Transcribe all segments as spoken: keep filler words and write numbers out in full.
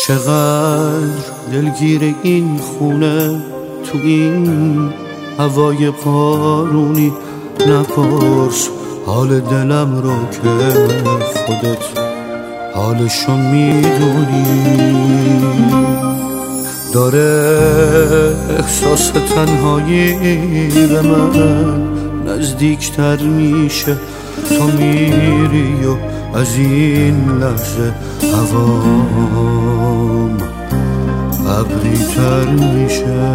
چقدر دلگیر این خونه تو این هوای بارونی، نپرس حال دلم رو که خودت حالشو میدونی. داره احساس تنهایی به من نزدیکتر میشه، تو میری و از این لحظه هوام ابری‌تر میشه.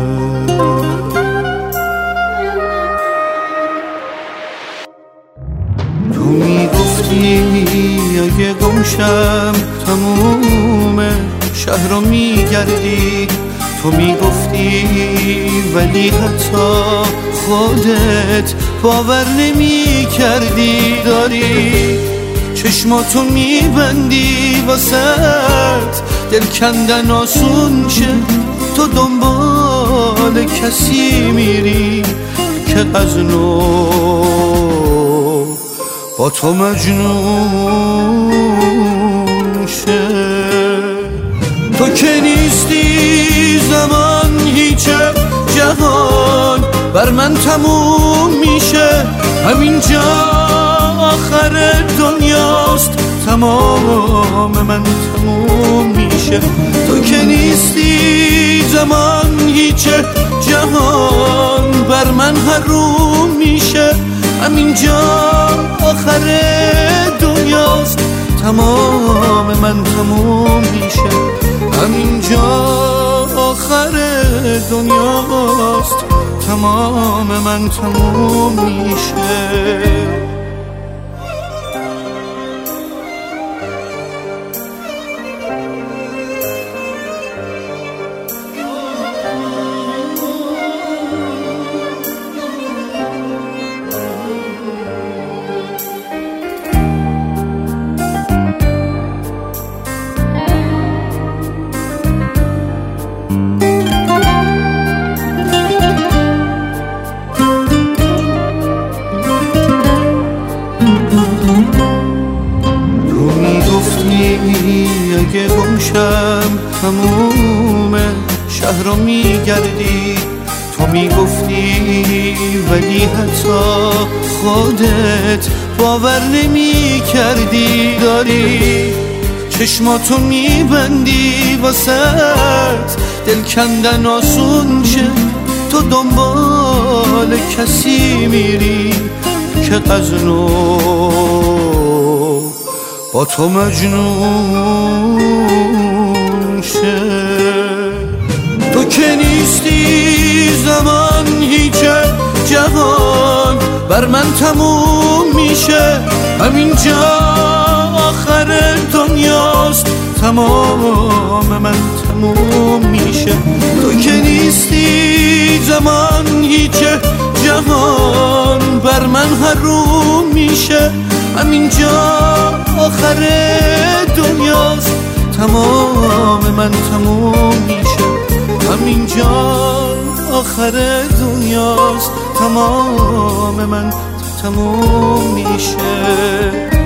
تو میگفتی اگه گمشم تموم شهر رو میگردی، تو میگفتی ولی حتی خودت باور نمی کردی. داری چشماتو میبندی واسط دل کندن آسون شه، تو دنبال کسی میری که از نو با تو مجنون شه. تو که نیستی زمان هیچه، جهان بر من تموم میشه. همینجا آخر دنیاست، تمام من تموم میشه. تو که نیستی زمان هیچه، جهان بر من حروم میشه. همینجا آخر دنیاست، تمام من تموم میشه. همینجا آخر دنیاست، تمام من تموم میشه. اگه گمشم تموم شهر رو میگردی، تو میگفتی ولی حتی خودت باور نمی کردی. داری چشماتو میبندی واسط دل کندن آسون شه، تو دنبال کسی میری که از نو با تو مجنون شه. تو که نیستی زمان هیچه، جهان بر من تموم میشه. همینجا آخر دنیاست، تمام من تموم میشه. تو که نیستی زمان هیچه، جهان بر من حروم میشه. همینجا آخر دنیاست، تمام من تموم میشه. همینجا آخر دنیاست، تمام من تموم میشه.